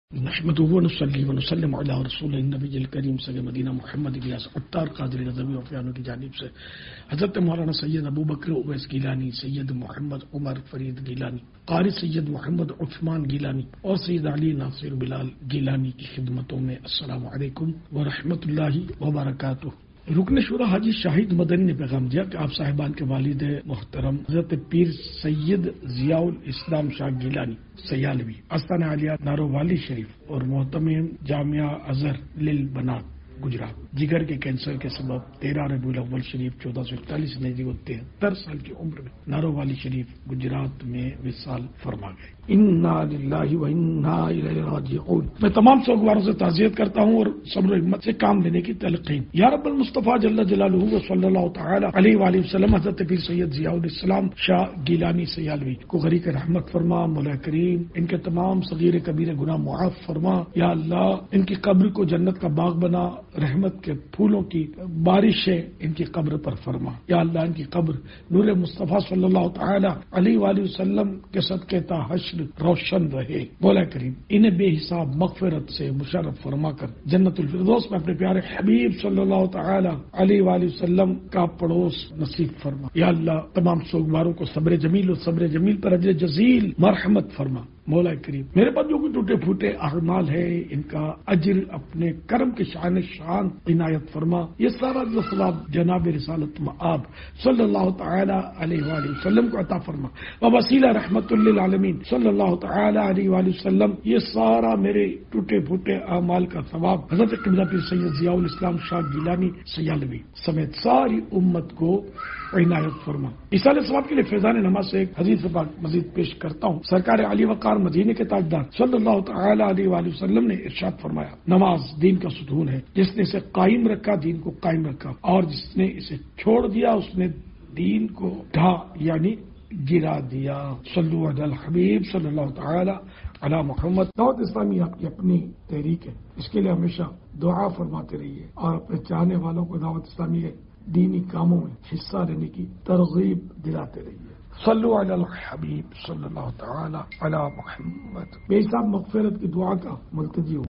نحمده ونصلي ونسلم على رسول النبی الکریم صلی مدینہ محمد الیاس عطار قادری نظوی وفیانوں کی جانب سے حضرت مولانا سید ابو بکر اویس گیلانی، سید محمد عمر فرید گیلانی، قاری سید محمد عثمان گیلانی اور سید علی ناصر بلال گیلانی کی خدمتوں میں السلام علیکم ورحمۃ اللہ وبرکاتہ۔ رکن شورا حاجی شاہد مدنی نے پیغام دیا کہ آپ صاحبان کے والد محترم حضرت پیر سید ضیاء الاسلام شاہ گیلانی سیالوی آستانہ عالیہ نارووالی شریف اور محتمم جامعہ ازہر للبنات گجرات جگر کے کینسر کے سبب 13 ربیع الاول شریف 1441 نجی و 73 سال کی عمر میں نارووالی شریف گجرات میں وصال فرما گئے۔ انا للہ و انا الیہ راجعون۔ میں تمام سوگواروں سے تعزیت کرتا ہوں اور صبر و ہمت سے کام لینے کی تلقین۔ یا رب المصطفیٰ جل جلالہ و صلی اللہ تعالی علیہ وآلہ وسلم حضرت پیر سید ضیاء الاسلام شاہ گیلانی سیالوی کو غریق رحمت فرما۔ مولا کریم ان کے تمام صغیر کبیر گناہ معاف فرما۔ یا اللہ ان کی قبر کو جنت کا باغ بنا، رحمت کے پھولوں کی بارشیں ان کی قبر پر فرما۔ یا اللہ ان کی قبر نور مصطفیٰ صلی اللہ تعالی علیہ وآلہ وسلم کے صدقے تا حشر روشن رہے۔ مولا کریم انہیں بے حساب مغفرت سے مشرف فرما کر جنت الفردوس میں اپنے پیارے حبیب صلی اللہ تعالی علیہ وآلہ وسلم کا پڑوس نصیب فرما۔ یا اللہ تمام سوگواروں کو صبر جمیل اور صبر جمیل پر اجر جزیل مرحمت فرما۔ مولا کریم میرے پاس جو کوئی ٹوٹے پھوٹے اعمال ہے ان کا اجر اپنے کرم کے شان عنایت فرما۔ یہ سارا جو ثواب جناب رسالت مآب صلی اللہ تعالی علیہ وآلہ وسلم کو عطا فرما۔ وسیلہ رحمت للعالمین صلی اللہ تعالی علیہ وآلہ وسلم یہ سارا میرے ٹوٹے پھوٹے اعمال کا ثواب حضرت قبلہ پیر سید ضیاء الاسلام شاہ گیلانی سیالوی سمیت ساری امت کو عنایت فرما۔ ایصال ثواب کے لیے فیضان نماز سے ایک حدیث پاک مزید پیش کرتا ہوں۔ سرکار علی وقار مدینے کے تاجدار صلی اللہ تعالی علیہ وآلہ وسلم نے ارشاد فرمایا، نماز دین کا ستون ہے، جس نے اسے قائم رکھا دین کو قائم رکھا، اور جس نے اسے چھوڑ دیا اس نے دین کو ڈھا یعنی گرا دیا۔ صلو علی الحبیب صلی اللہ تعالی علی محمد۔ دعوت اسلامی آپ کی اپنی تحریک ہے، اس کے لیے ہمیشہ دعا فرماتے رہیے اور اپنے چاہنے والوں کو دعوت اسلامی کے دینی کاموں میں حصہ لینے کی ترغیب دلاتے رہیے۔ صلو علی الحبیب صلی اللہ تعالی علی محمد۔ بے حساب مغفرت کی دعا کا ملتجی ہوں۔